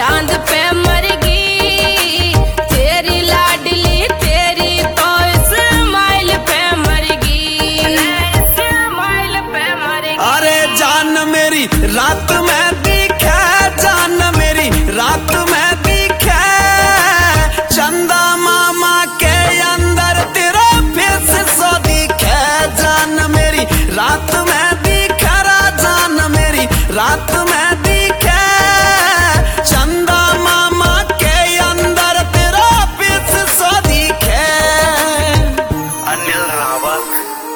चांद पे मरगी, तेरी लाडली तेरी तो स्माइल पे मरगी, स्माइल पे मरगी। अरे जान मेरी रात में दिखे, जान मेरी रात में दिखे, चंदा मामा के अंदर तेरा फेस सो दिखे। जान मेरी रात में दिखे, जान मेरी रात में दिखे, चंदा मामा के अंदर तेरा फेस सो दिखे। अनिल रावत।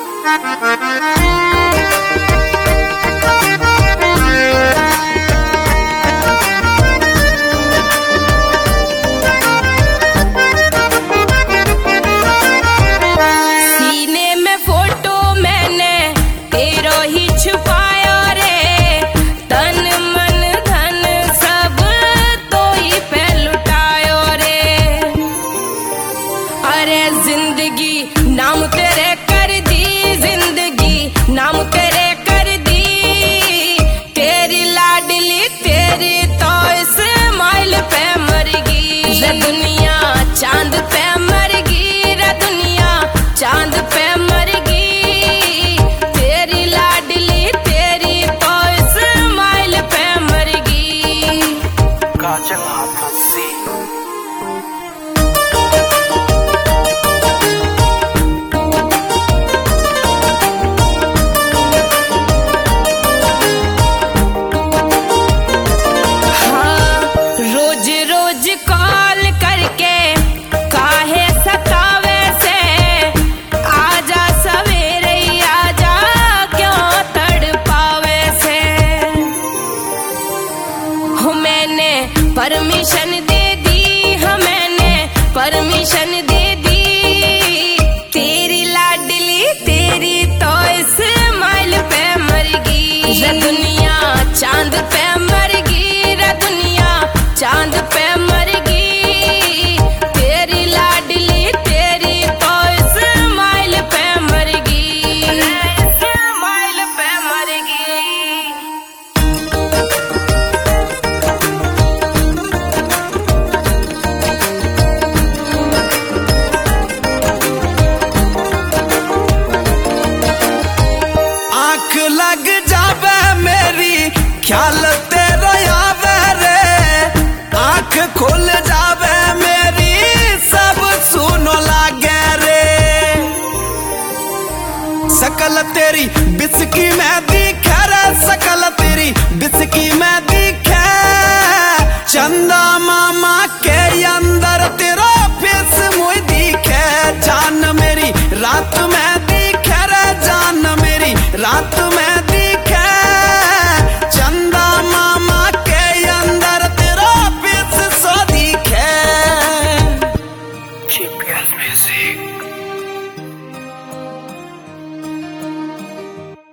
जिंदगी नाम तेरे कर दी, जिंदगी नाम तेरे कर दी, तेरी लाडली तेरी तो स्माइल पे मरगी। रे दुनिया चांद पे मरगी, रे दुनिया चांद पे मरगी, तेरी लाडली तेरी तो स्माइल पे मरगी। काजल हाफसी। कॉल करके काहे सतावे से, आजा सवेरे आजा क्यों तड़पावे से। हो मैंने परमिशन दे दी, हाँ मैंने परमिशन दे दी, तेरी लाडली तेरी तो स्माइल पे मरगी। रे दुनिया चांद पे मरगी, रे दुनिया चांद पे मरगी, तेरी लाडली तेरी तो स्माइल पे मरगी, स्माइल पे मरगी। आँख लग जावे मेरी ख्याल तेरा आवे रे, आँख खुल जावे मेरी सब सुनो लागे रे। सकल तेरी बिस्की में दिखे रे, सकल तेरी बिस्की में दिखे, चंदा